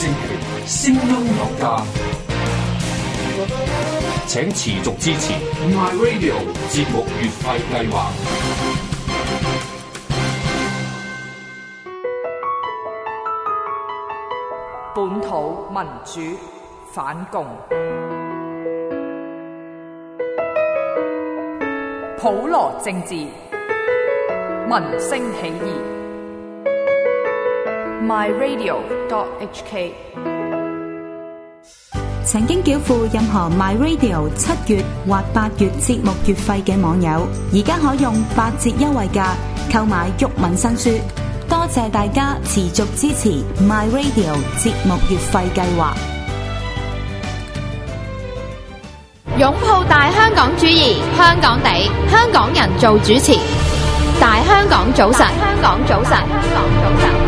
政權，聲音有價，請持續支持 My Radio 節目月費計劃。 本土民主反共，普羅政治，民聲起義。myradio.hk 曾經繳付任何 MyRadio 7月或8月節目月費嘅網友，而家可用8折優惠價購買毓民新書。多謝大家持續支持 MyRadio 節目月費計劃。 擁抱大香港主義，香港地，香港人做主持。大香港早晨，香港早晨，香港早晨。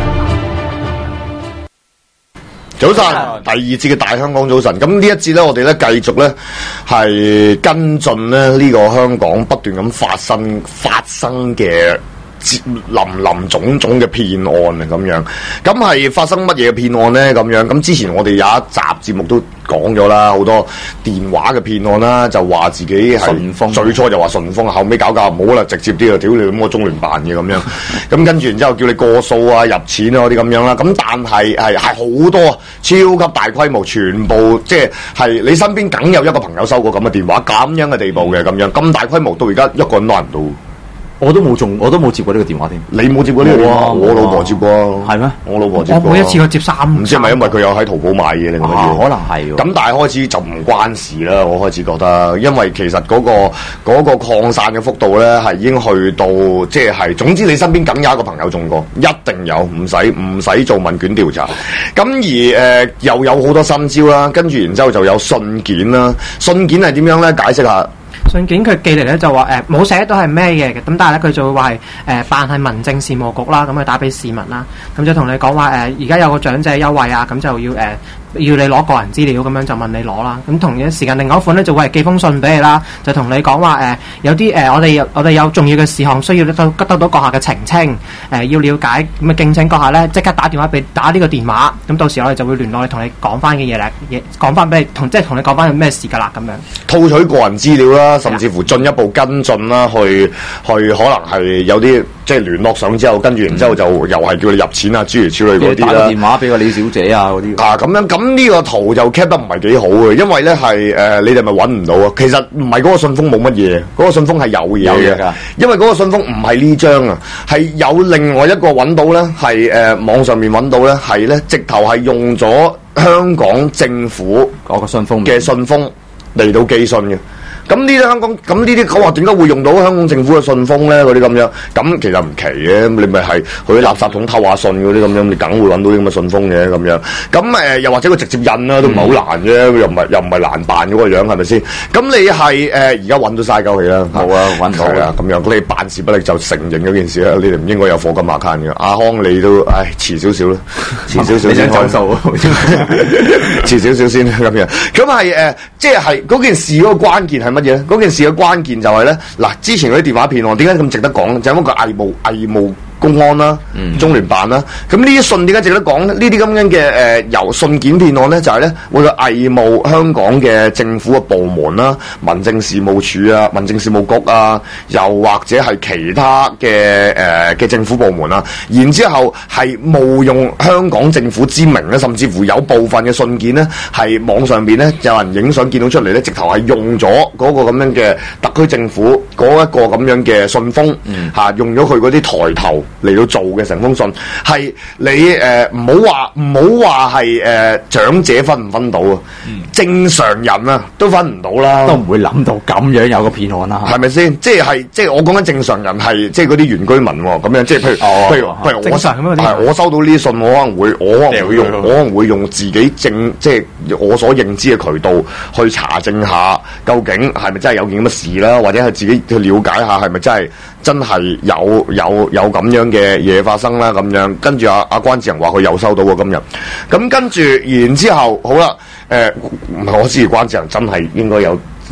早晨，第二節嘅大香港早晨。咁呢一節咧，我哋咧繼續咧係跟進咧呢個香港不斷咁發生嘅林林種種嘅騙案啊，咁樣。咁係發生乜嘢騙案咧？咁樣。咁之前我哋有一集節目都講咗啦，好多電話嘅騙案啦，就話自己係最初就話順豐，後尾搞唔好啦，直接啲啊，屌你咁個中聯辦嘅咁樣。咁跟住然之後叫你過數啊、入錢啊嗰啲咁樣啦。咁但係好多超級大規模，全部即係你身邊梗有一個朋友收過咁嘅電話，咁樣嘅地步嘅咁樣，咁大規模到而家一個人都攞唔到。 我都冇接過呢個電話添。 你冇接過呢個電話？我老婆接過。 係咩？ 我老婆接過。 我每一次我接3， 唔知係咪因為佢有喺淘寶買嘢定乜嘢？ 可能係。 咁但係開始就唔關事啦。我開始覺得，因為其實嗰個擴散嘅幅度咧係已經去到即係，總之你身邊梗有一個朋友中過，一定有，唔使做問卷調查。咁而又有好多新招啦，跟住然之後就有信件啦。信件係點樣咧？解釋下。 信件佢寄嚟咧就話冇寫到係咩嘢嘅，咁但係咧佢就會話係扮係民政事務局啦，咁佢打俾市民啦，咁就同你講話而家有個長者優惠啊，咁就要你攞個人資料，咁樣就問你攞啦。咁同一時間另外一款咧就會係寄封信俾你啦，就同你講話有啲我哋有重要嘅事項需要得到閣下嘅澄清，要了解，咁啊敬請閣下咧即刻打電話打呢個電話，咁到時我哋就會聯絡你同你講翻嘅嘢啦，講翻俾你同你講翻係咩事㗎啦咁樣。 套取個人資料啦，甚至乎進一步跟進啦，去可能係有啲即係聯絡上之後，跟住然之後就又係叫你入錢啊，諸如此類嗰啲啦。 打個電話俾個李小姐啊嗰啲。 啊咁樣，咁呢個圖就 cap 得唔係幾好嘅，因為咧係你哋咪揾唔到啊。其實唔係嗰個信封冇乜嘢，嗰個信封係有嘢嘅。因為嗰個信封唔係呢張啊，係有另外一個揾到咧，係網上面揾到咧，係咧直頭係用咗香港政府嗰個信封嘅信封嚟到寄信嘅。咁呢啲香港，咁呢啲講話點解會用到香港政府嘅信封咧？嗰啲咁樣，咁其實唔奇嘅，你咪係去垃圾桶偷下信嗰啲咁樣，你梗會揾到啲咁嘅信封嘅咁樣。咁又或者佢直接印啦，都唔係好難啫，又唔係難辦嗰個樣，係咪先？咁你係而家揾到晒鳩氣啦， 好啊，揾到啦咁樣。你辦事不力就承認嗰件事啦，你哋唔應該有課金 account 嘅。阿康你都遲少少啦，遲少少先走數， 遲少少先咁樣。咁係即係嗰件事嗰個關鍵係乜嘢咧？嗰件事嘅關鍵就係咧，嗱，之前嗰啲電話騙案點解咁值得講？就係因為個偽冒公安啦、中聯辦啦，咁呢啲信點解值得講咧？呢啲咁樣嘅由信件騙案咧，就係咧會個偽冒香港嘅政府嘅部門啦、民政事務處啊、民政事務局啊，又或者係其他嘅政府部門啊，然之後係冒用香港政府之名咧，甚至乎有部分嘅信件咧係網上邊咧有人影相見到出嚟咧，直頭係用咗嗰個咁樣嘅特區政府嗰一個咁樣嘅信封用咗佢嗰啲抬頭嚟到做嘅成封信，係你唔好話係長者分唔分到啊？正常人啊都分唔到啦， 都唔會諗到咁樣有個騙案啦， 係咪先？即係我講緊正常人係即係嗰啲原居民喎，咁樣即係譬如我收到呢啲信，我可能會用自己即係我所認知嘅渠道去查證下，究竟係咪真係有件咁嘅事啦，或者係自己去了解下係咪真係有咁樣嘅嘢發生啦，咁樣跟住阿關智仁話佢又收到喎今日，咁跟住然之後好啦，我知關智仁真係應該有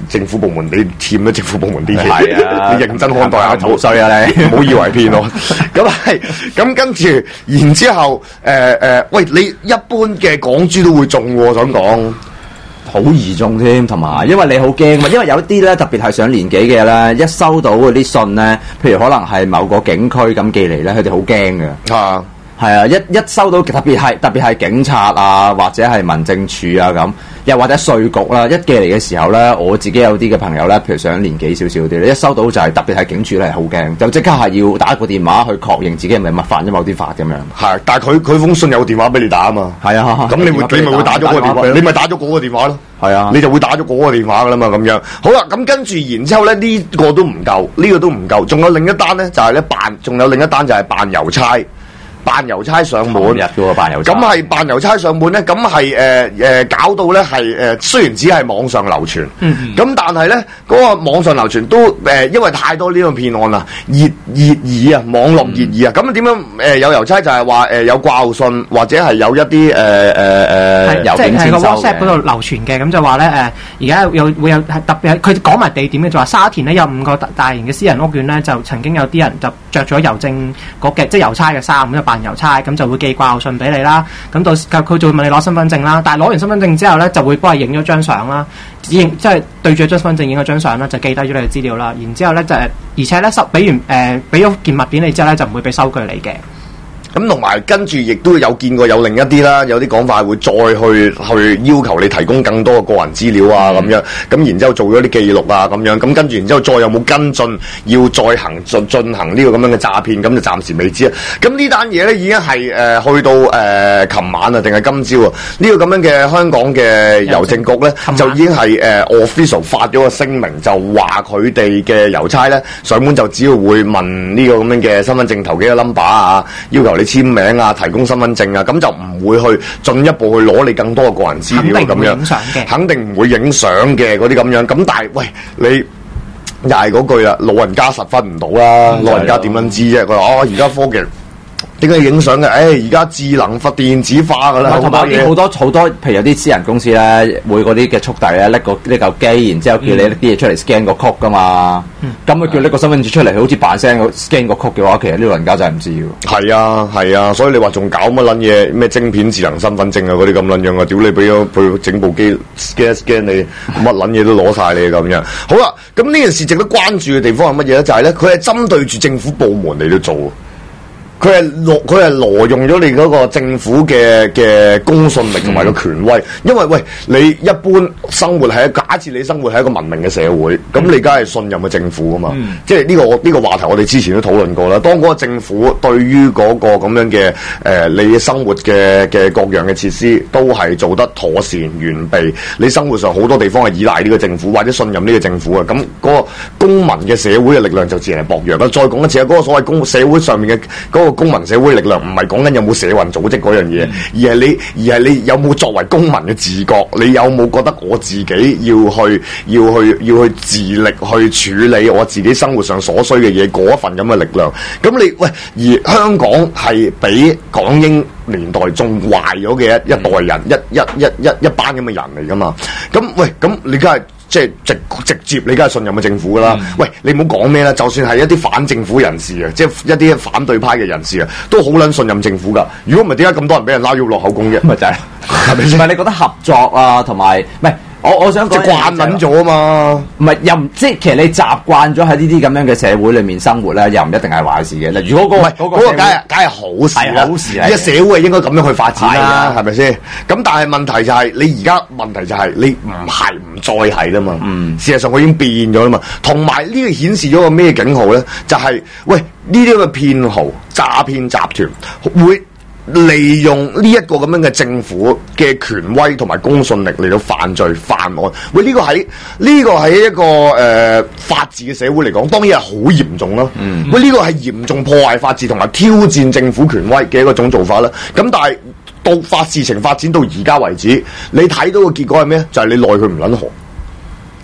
政府部門，你欠咗政府部門啲嘢， 係啊你認真看待下， 好衰啊你， 唔好以為騙我。咁跟住，然之後喂，你一般嘅港豬都會中喎，我想講。 好易中添，同埋因為你好驚嘛，因為有啲咧特別係上年紀嘅咧，一收到嗰啲信咧，譬如可能係某個警區咁寄嚟咧，佢哋好驚嘅。 啊， 係啊，一收到特別係警察啊，或者係民政處啊咁，又或者稅局啦，一寄嚟嘅時候咧，我自己有啲嘅朋友咧，譬如上年紀少少啲咧，一收到就係特別係警署咧，係好驚，就即刻係要打一個電話去確認自己係咪犯咗某啲法咁樣。係， 但係佢封信有電話俾你打啊嘛。 係啊， 咁你咪會打咗嗰個電話，你咪打咗嗰個電話咯。 係啊， 你就會打咗嗰個電話噶啦嘛，咁樣。好啦，咁跟住然之後咧，呢個都唔夠，呢個都唔夠，仲有另一單咧，就係咧仲有另一單就係辦郵差。辦郵差上門， 日嘅辦郵差， 咁係辦郵差上門咧，咁係搞到咧係雖然只係網上流傳，咁但係咧嗰個網上流傳都因為太多呢個騙案啦，熱議啊，網絡熱議啊，咁點樣有郵差就係話有掛號信或者係有一啲即係個 WhatsApp 嗰度流傳嘅，咁就話咧而家會有特別係佢講埋地點嘅，就話沙田咧有5個大型嘅私人屋苑咧，就曾經有啲人就着咗郵政局嘅即係郵差嘅衫咁就辦郵差，咁就會寄掛號信俾你啦。咁到時佢就會問你攞身份證啦，但係攞完身份證之後咧，就會幫你影咗張相啦，即係對住張身份證影咗張相啦，就記低咗你嘅資料啦。然之後咧就而且咧俾咗件物件你之後咧，就唔會俾收據你嘅。 咁同埋跟住亦都有見過有另一啲啦，有啲講法會再去要求你提供更多嘅個人資料啊咁樣，咁然之後做咗啲記錄啊咁樣，咁跟住然之後再有冇跟進，要再進行呢個咁樣嘅詐騙，咁就暫時未知啊。咁呢單嘢咧已經係去到琴晚啊定係今朝啊？呢個咁樣嘅香港嘅郵政局咧就已經係official 發咗個聲明，就話佢哋嘅郵差咧上門就只要會問呢個咁樣嘅身份證頭幾個 number 啊，要求你簽名啊，提供身份證啊，咁就唔會去進一步去攞你更多嘅個人資料咁樣，肯定唔會影相嘅嗰啲咁樣。咁但係喂，你又係嗰句啦，老人家實分唔到啦，老人家點樣知啫？佢話而家科技點解影相嘅？而家智能化、電子化㗎啦， 同埋好多，譬如有啲私人公司咧，會嗰啲嘅速遞咧，拎嚿機，然之後叫你拎啲嘢出嚟 scan 個曲㗎嘛。咁佢叫拎個身份證出嚟，好似扮聲 scan 個曲嘅話，其實呢個老人家真係唔知喎。係啊，所以你話仲搞乜撚嘢？咩晶片智能身份證啊嗰啲咁撚樣啊？屌你俾咗佢整部機 scan 你，乜撚嘢都攞晒你咁樣。好啦，咁呢件事值得關注嘅地方係乜嘢咧？就係咧，佢係針對住政府部門嚟到做。佢係挪用咗你嗰個政府嘅公信力同埋個權威，因為喂你一般生活係假設你生活係一個文明嘅社會，咁你梗係信任嘅政府啊嘛，即係呢個話題我哋之前都討論過啦。當嗰個政府對於嗰個咁樣嘅你生活嘅各樣嘅設施都係做得妥善完備，你生活上好多地方係依賴呢個政府或者信任呢個政府啊，咁嗰個公民嘅社會嘅力量就自然係薄弱啦。再講一次啊，嗰個所謂社會上面嘅嗰個公民社會力量唔係講緊有冇社運組織嗰樣嘢，而係你有冇作為公民嘅自覺，你有冇覺得我自己要去自力去處理我自己生活上所需嘅嘢嗰一份咁嘅力量。咁而香港係比港英年代仲壞咗嘅一代人，一班咁嘅人嚟噶嘛？咁你梗係即係直接你梗係信任嘅政府噶啦。喂，你唔好講咩啦，就算係一啲反政府人士啊，即係一啲反對派嘅人士啊，都好撚信任政府噶。如果唔係，點解咁多人俾人拉咗落口供嘅？ 咪就係，係咪先？唔係你覺得合作啊，同埋唔係？我想講慣撚咗啊嘛， 唔係又唔即係其實你習慣咗喺呢啲咁樣嘅社會裏面生活咧，又唔一定係壞事嘅。嗱，如果嗰個梗係好事啦，好事啦，呢個社會係應該咁樣去發展啦，係咪先？咁但係問題就係你而家問題就係你唔再係啦嘛。事實上佢已經變咗啦嘛。同埋呢個顯示咗個咩警號咧？就係喂呢啲嘅騙號詐騙集團會利用呢一個咁樣嘅政府嘅權威同埋公信力嚟到犯罪犯案。喂，呢個喺一個法治嘅社會嚟講，當然係好嚴重啦。喂，呢個係嚴重破壞法治同埋挑戰政府權威嘅一種做法啦。咁但係到事情發展到而家為止，你睇到嘅結果係咩？就係你奈佢唔撚何。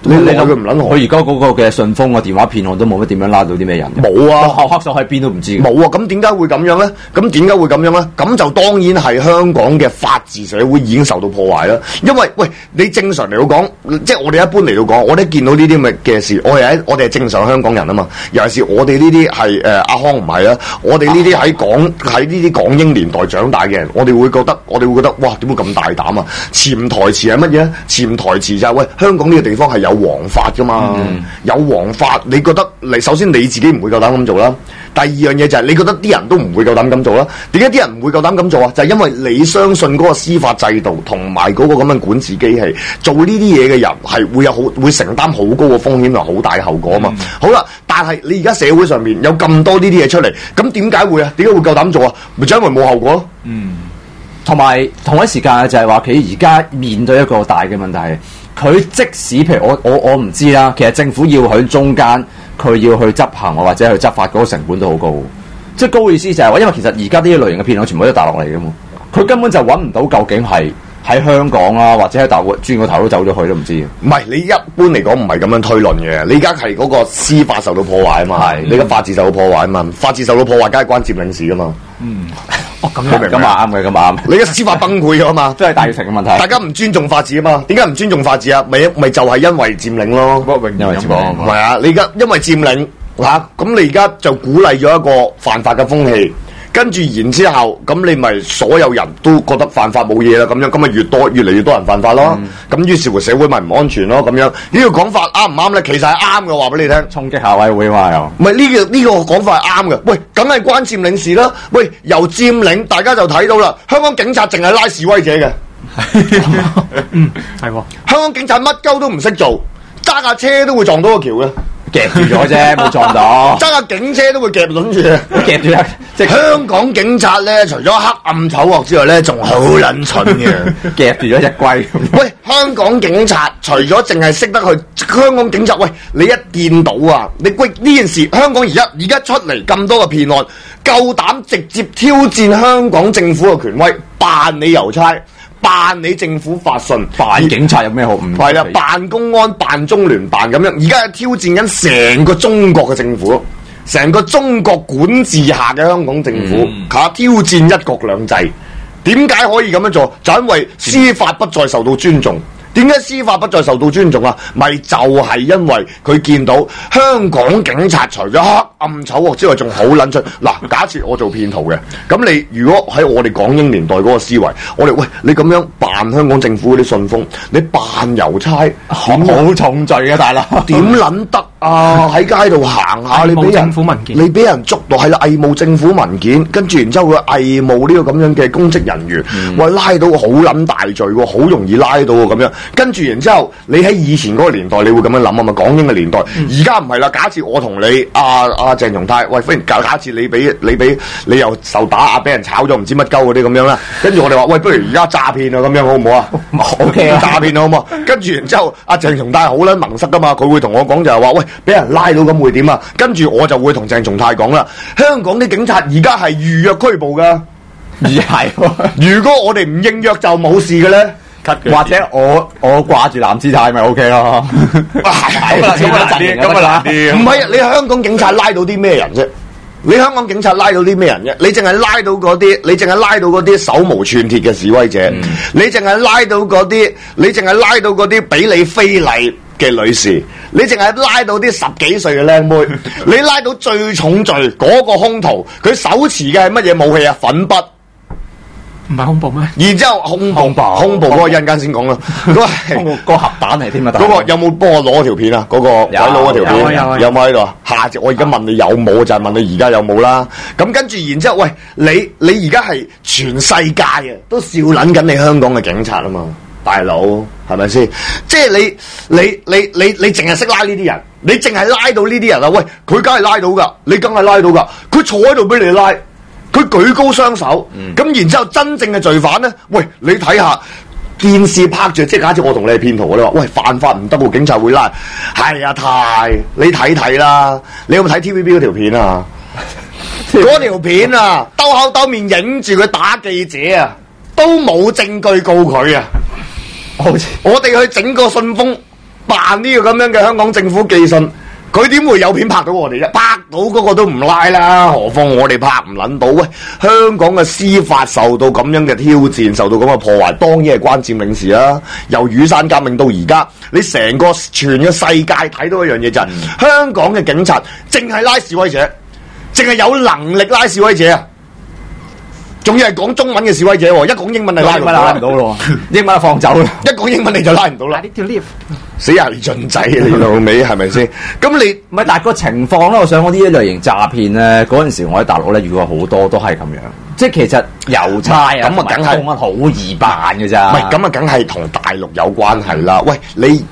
你諗佢唔撚紅。 佢而家嗰個嘅順豐嘅電話騙案都冇乜點樣拉到啲咩人。 冇啊， 黑手喺邊都唔知。 冇啊，咁點解會咁樣咧？咁就當然係香港嘅法治社會已經受到破壞啦。因為喂，你正常嚟到講，即係我哋一般嚟到講，我哋見到呢啲咁嘅事，我哋係正常香港人啊嘛。尤其是我哋呢啲係阿康唔係啦，我哋呢啲喺呢啲港英年代長大嘅人，我哋會覺得哇，點會咁大膽啊？潛台詞係乜嘢？潛台詞就係喂，香港呢個地方係有王法噶嘛，有王法，你覺得首先你自己唔會夠膽咁做啦。第二樣嘢就係你覺得啲人都唔會夠膽咁做啦。點解啲人唔會夠膽咁做啊？就係因為你相信嗰個司法制度同埋嗰個咁嘅管治機器，做呢啲嘢嘅人係會承擔好高嘅風險同好大嘅後果啊嘛。好啦，但係你而家社會上面有咁多呢啲嘢出嚟，咁點解會啊？點解會夠膽做啊？咪就因為冇後果咯。 同埋同一時間就係話佢而家面對一個大嘅問題，佢即使譬如我唔知啦，其實政府要喺中間佢要去執行或者去執法嗰個成本都好高，即係高意思就係話，因為其實而家呢一類型嘅騙案全部都係大陸嚟嘅嘛，佢根本就揾唔到究竟係喺香港啊，或者喺大陸轉個頭都走咗去都唔知。 唔係，你一般嚟講唔係咁樣推論嘅，你而家係嗰個司法受到破壞啊嘛，你嘅法治受到破壞啊嘛，法治受到破壞梗係關佔領事噶嘛。 咁樣咁啊啱嘅，咁啱。 你嘅司法崩潰咗嘛， 都係大悅城嘅問題。 大家唔尊重法治啊嘛，點解唔尊重法治啊？咪就係因為佔領咯， 因為佔領係啊！你而家因為佔領嚇，咁你而家就鼓勵咗一個犯法嘅風氣。跟住然之後，咁你咪所有人都覺得犯法冇嘢啦，咁樣咁咪越嚟越多人犯法咯。咁於是乎社會咪唔安全咯，咁樣呢個講法啱唔啱咧？其實係啱嘅，話俾你聽。 衝擊下委會嘛又。 唔係呢個講法係啱嘅。喂，梗係關佔領事啦。喂，由佔領大家就睇到啦，香港警察淨係拉示威者嘅。 係喎。香港警察乜鳩都唔識做，揸架車都會撞到個橋嘅。 夾住咗啫，冇撞到。 揸架警車都會夾攆住嘅， 夾住即係香港警察咧，除咗黑暗醜惡之外咧，仲好撚蠢嘅， 夾住咗隻龜。 喂，香港警察除咗淨係識得去，香港警察喂，你一見到啊，你喂呢件事，香港而家出嚟咁多嘅騙案，夠膽直接挑戰香港政府嘅權威，扮你郵差。扮你政府發信， 扮警察有咩好？唔係啦，扮公安、扮中聯辦咁樣，而家係挑戰緊成個中國嘅政府，成個中國管治下嘅香港政府，挑戰一國兩制。點解可以咁樣做？就因為司法不再受到尊重。點解司法不再受到尊重啊？咪就係因為佢見到香港警察除咗黑暗醜惡之外，仲好撚出。嗱，假設我做騙徒嘅，咁你如果喺我哋港英年代嗰個思維，我哋喂你咁樣扮香港政府嗰啲信封，你扮郵差， 好重罪嘅大佬， 點撚得啊？喺街度行下，你俾政府文件， 你俾人捉到係啦，偽冒政府文件，跟住然之後佢偽冒呢個咁樣嘅公職人員，喂拉到好撚大罪喎，好容易拉到喎咁樣。跟住然之後，你喺以前嗰個年代，你會咁樣諗啊嘛？港英嘅年代，而家唔係啦。假設我同你阿鄭松泰，喂，忽然假設你又受打壓，俾人炒咗唔知乜鳩嗰啲咁樣啦。跟住我哋話，喂，不如而家詐騙啊，咁樣好唔好啊？OK 啊，詐騙好唔好？跟住然之後，阿鄭松泰好撚萌塞噶嘛，佢會同我講就係話，喂，俾人拉到咁會點啊？跟住我就會同鄭松泰講啦，香港啲警察而家係預約拘捕噶，如果我哋唔應約就冇事嘅咧。 或者我掛住藍姿態咪 OK 咯， 咁啊難啲，唔係啊！你香港警察拉到啲咩人啫？你香港警察拉到啲咩人啫？你淨係拉到嗰啲手無寸鐵嘅示威者，你淨係拉到嗰啲俾你非禮嘅女士，你淨係拉到啲10幾歲嘅靚妹，你拉到最重罪嗰個兇徒，佢手持嘅係乜嘢武器啊？粉筆。 唔係恐怖咩？ 然之後恐怖嗰個一陣間先講啦。嗰個核彈嚟添啊！ 嗰個有冇幫我攞條片啊？嗰個鬼佬嗰條片有冇喺度啊？下節我而家問你有冇，就係問你而家有冇啦。咁跟住然之後，喂，你而家係全世界啊都笑撚緊你香港嘅警察啊嘛，大佬係咪先？即係你淨係識拉呢啲人，你淨係拉到呢啲人啊？喂，佢梗係拉到噶，你梗係拉到噶，佢坐喺度俾你拉。佢舉高雙手，咁然之後真正嘅罪犯咧，喂，你睇下電視拍住，即係假設我同你係騙徒，你話喂犯法唔得喎，警察會拉，係啊太，你睇啦，你有冇睇 TVB 嗰條片啊？嗰條片啊，兜口兜面影住佢打記者啊，都冇證據告佢啊！我哋去整個信封， 扮呢個咁樣嘅香港政府寄信，佢點會有片拍到我哋啫？拍到嗰個都唔拉啦，何況我哋拍唔撚到？喂，香港嘅司法受到咁樣嘅挑戰，受到咁嘅破壞，當然係關佔領事啦。由雨傘革命到而家，你成個全個世界睇到一樣嘢就係、香港嘅警察淨係拉示威者，淨係有能力拉示威者啊！仲要係講中文嘅示威者喎，一講英文就拉唔到咯， 英文就放走啦， 一講英文你就拉唔到啦。死人盡仔你老味係咪先？咁你唔係，但係個情況咧，我想講呢一類型詐騙咧，嗰陣時我喺大陸咧遇過好多都係咁樣，即係其實郵差啊， 咁啊梗係公安好易辦嘅咋， 唔係咁啊，梗係同大陸有關係啦。喂，你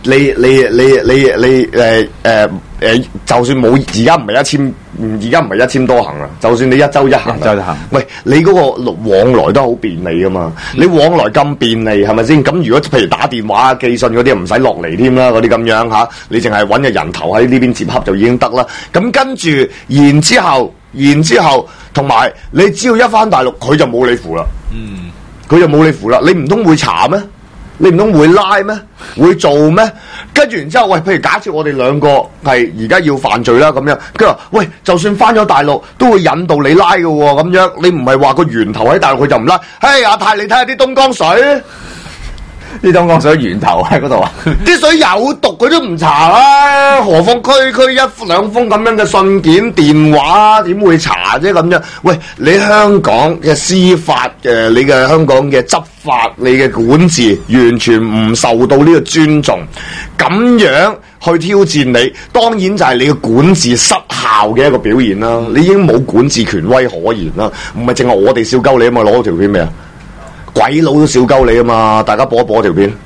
就算冇而家唔係一簽多行啊，就算你一周一行，喂，你嗰個往來都好便利噶嘛。你往來咁便利係咪先？咁如果譬如打電話寄信嗰啲唔使落嚟添啦，嗰啲咁樣嚇，你淨係揾個人頭喺呢邊接洽就已經得啦。咁跟住然之後，同埋你只要一返大陸，佢就冇你符啦。佢就冇你符啦。你唔通會查咩？你唔通會拉咩？會做咩？跟住然之後，喂，譬如假設我哋兩個係而家要犯罪啦咁樣，跟住話，喂，就算翻咗大陸，都會引導你拉嘅喎，咁樣你唔係話個源頭喺大陸佢就唔拉？嘿，阿太，你睇下啲東江水。 啲東江水源頭喺嗰度啊！ 啲水有毒佢都唔查啦，何況區一兩封咁樣嘅信件、電話點會查啫咁樣？喂，你香港嘅司法你嘅香港嘅執法，你嘅管治完全唔受到呢個尊重，咁樣去挑戰你，當然就係你嘅管治失效嘅一個表現啦。你已經冇管治權威可言啦，唔係淨係我哋笑鳩你啊嘛，攞條片咩啊？鬼佬都笑鳩你啊嘛！大家播一播條片。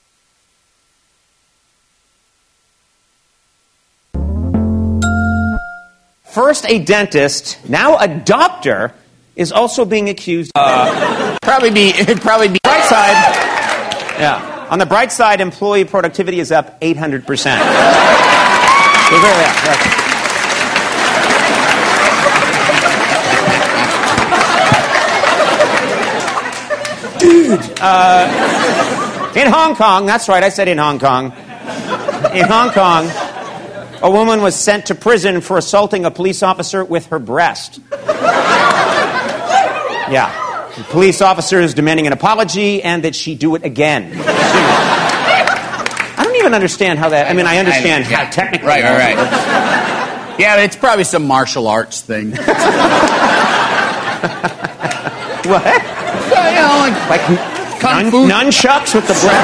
First a dentist, now a doctor is also being accused. It'd probably be bright side. Yeah. On the bright side, employee productivity is up 800%. Dude, in Hong Kong, that's right, I said in Hong Kong. In Hong Kong, a woman was sent to prison for assaulting a police officer with her breast. Yeah. The police officer is demanding an apology and that she do it again. I don't even understand how that... I mean, I understand how technically... Right. Yeah, it's probably some martial arts thing. What? You know, like kung fu. Nunchucks with the breath.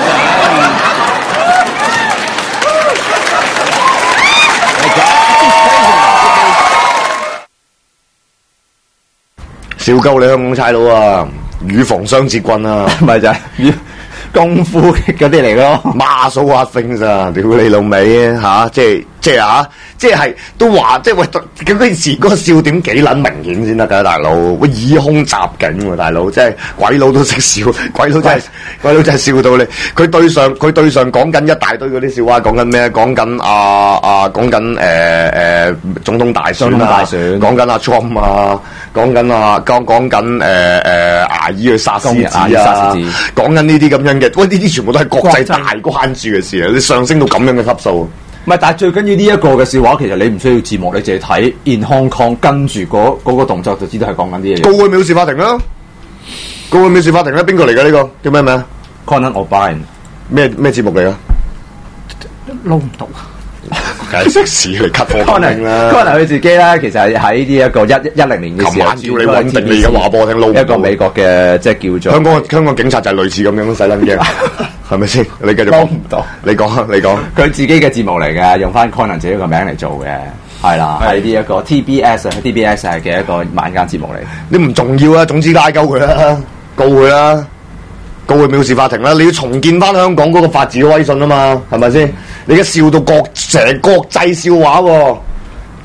笑鳩你香港差佬啊，乳房雙截棍啊， 咪就係功夫嗰啲嚟咯， 孖數啊 things 啊，屌你老味啊嚇，即係都話，即係喂，咁嗰件事嗰個笑點幾撚明顯先得㗎，大佬，喂以空襲警喎，大佬，即係鬼佬都識笑，鬼佬真係笑到你，佢對上講緊一大堆嗰啲笑話，講緊咩？講緊講緊總統大選啊，講緊阿 Trump 啊，講緊牙醫去殺獅子啊，講緊呢啲咁樣嘅，喂呢啲全部都係國際大關注嘅事啊！你上升到咁樣嘅級數。 唔係，但係最緊要呢一個嘅笑話，其實你唔需要字幕，你淨係睇 In Hong Kong 跟住嗰個動作就知道係講緊啲嘢。 告去藐視法庭啦，告去藐視法庭啦，邊個嚟㗎呢個？叫咩名 ？Conan O'Brien 咩節目嚟㗎？ 撈唔到。 梗係食屎嚟 cut 貨啦 Conan 佢自己咧，其實喺呢一個10年嘅時候， 琴晚叫你穩定，你而家話俾我聽撈唔到。 一個美國嘅即係叫做香港警察就係類似咁樣，使撚驚。係咪先？你繼續講唔到。你講。 佢自己嘅節目嚟嘅，用翻 Conan 自己個名嚟做嘅，係啦，係呢一個 TBS 係嘅一個晚間節目嚟。 你唔重要啊，總之拉鳩佢啦，告佢啦，告佢藐視法庭啦。你要重建翻香港嗰個法治嘅威信啊嘛，係咪先？你而家笑到成國際笑話喎，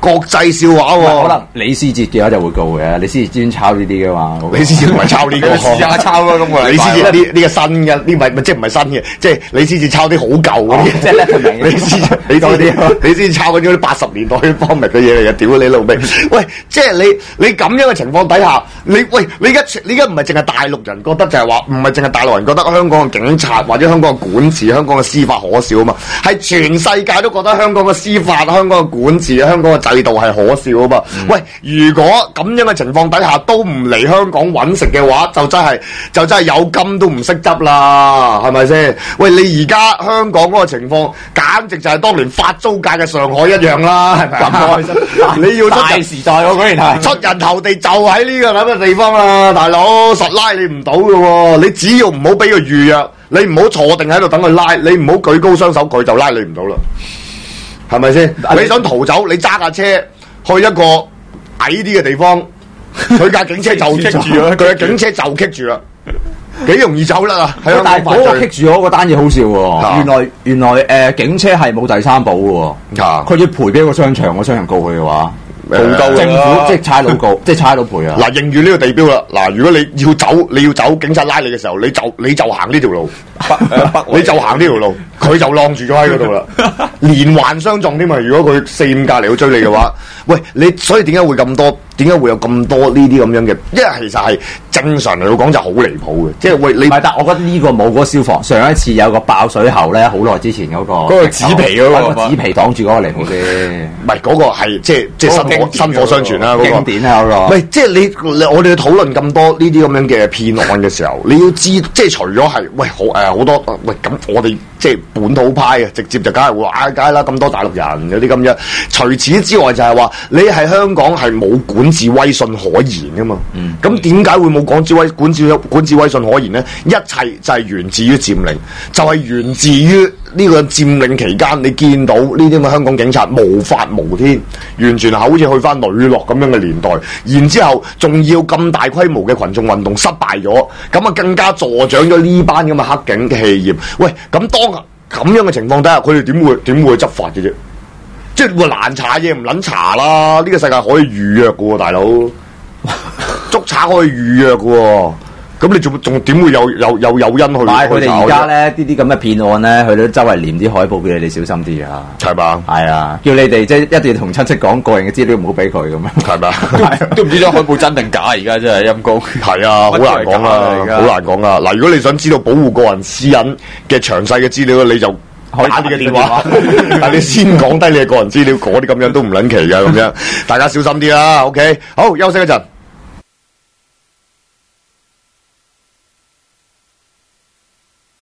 國際笑話喎。 可能李思捷嘅話就會告嘅，李思捷專抄呢啲嘅嘛。 李思捷唔係抄呢個， 試下抄啦咁喎。 李思捷呢個新嘅，呢咪即係唔係新嘅，即係李思捷抄啲好舊嗰啲， 即係叻明。 李思捷你多啲，李思捷抄緊嗰啲80年代啲方面嘅嘢嚟嘅，屌你老味！喂，即係你咁樣嘅情況底下，你而家唔係淨係大陸人覺得就係話，唔係淨係大陸人覺得香港嘅警察或者香港嘅管治、香港嘅司法可笑啊嘛，係全世界都覺得香港嘅司法、香港嘅管治、香港嘅制度係可笑啊嘛。喂，如果咁樣嘅情況底下都唔嚟香港揾食嘅話，就真係有金都唔識執啦，係咪先？喂，你而家香港嗰個情況，簡直就係當年法租界嘅上海一樣啦，係咪啊？你要大時代喎，果然係出人頭地就喺呢個咁嘅地方啦，大佬實拉你唔到嘅喎，你只要唔好俾佢預約，你唔好坐定喺度等佢拉，你唔好舉高雙手，佢就拉你唔到啦，係咪先？你想逃走，你揸架車去一個矮啲嘅地方，佢架警車就棘住啦，佢嘅警車就棘住啦。幾容易走啦！ 但係嗰個棘住嗰個單嘢好笑喎，原來警車係冇第三保嘅喎，佢要賠俾個商場，個商場告佢嘅話，政府即係差佬告，即係差佬賠啊！ 嗱，認住呢個地標啦！嗱，如果你要走，警察拉你嘅時候，你就行呢條路，你就行呢條路，佢就晾住咗喺嗰度啦，連環相撞添嘛！如果佢4-5架嚟到追你嘅話，喂，所以點解會咁多？點解會有咁多呢啲咁樣嘅？因為其實係正常嚟講就好離譜嘅，即係喂你。 唔係，但我覺得呢個冇嗰個消防。上一次有個爆水喉咧，好耐之前嗰個紙皮嗰個紙皮擋住嗰個離譜啲。 唔係嗰個係即係薪火相傳啦，嗰個經典啊嗰個。 喂，即係你我哋討論咁多呢啲咁樣嘅騙案嘅時候，你要知即係除咗係喂好多喂咁我哋即係本土派啊，直接就梗係會話梗係啦，咁多大陸人有啲咁樣。除此之外就係話你係香港係冇管治威信可言噶嘛？咁點解會冇管治威信可言呢？一切就係源自於佔領，就係源自於呢個佔領期間，你見到呢啲咁嘅香港警察無法無天，完全係好似去翻女落咁樣嘅年代。然之後仲要咁大規模嘅群眾運動失敗咗，咁啊更加助長咗呢班咁嘅黑警嘅氣焰。喂，咁當咁樣嘅情況底下，佢哋點會執法嘅啫？即係難查嘢唔撚查啦！呢個世界可以預約嘅喎，大佬捉賊可以預約嘅喎。咁你仲點會有誘因去？ 佢哋而家咧啲咁嘅騙案咧，佢都周圍黏啲海報俾你哋小心啲啊！ 係嘛？ 係啊，叫你哋即係一定要同親戚講個人嘅資料唔好俾佢咁樣， 係嘛？ 都唔知張海報真定假，而家真係陰公。 係啊，好難講啊，好難講啊！嗱，如果你想知道保護個人私隱嘅詳細嘅資料，你就打你嘅電話，但你先講低你嘅個人資料，嗰啲咁樣都唔撚奇㗎咁樣，大家小心啲啦。OK，好，休息一陣。